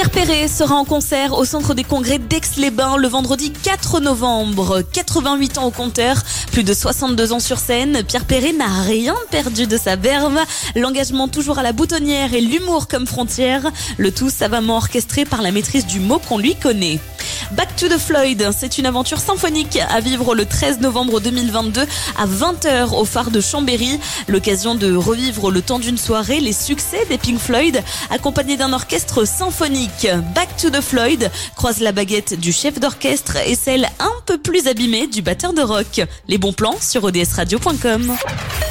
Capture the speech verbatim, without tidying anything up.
Pierre Perret sera en concert au Centre des Congrès d'Aix-les-Bains le vendredi quatre novembre. quatre-vingt-huit ans au compteur, plus de soixante-deux ans sur scène. Pierre Perret n'a rien perdu de sa verve. L'engagement toujours à la boutonnière et l'humour comme frontière. Le tout savamment orchestré par la maîtrise du mot qu'on lui connaît. Back to the Floyd, c'est une aventure symphonique à vivre le treize novembre deux mille vingt-deux à vingt heures au phare de Chambéry. L'occasion de revivre le temps d'une soirée les succès des Pink Floyd accompagnés d'un orchestre symphonique. Back to the Floyd croise la baguette du chef d'orchestre et celle un peu plus abîmée du batteur de rock. Les bons plans sur o d s radio point com.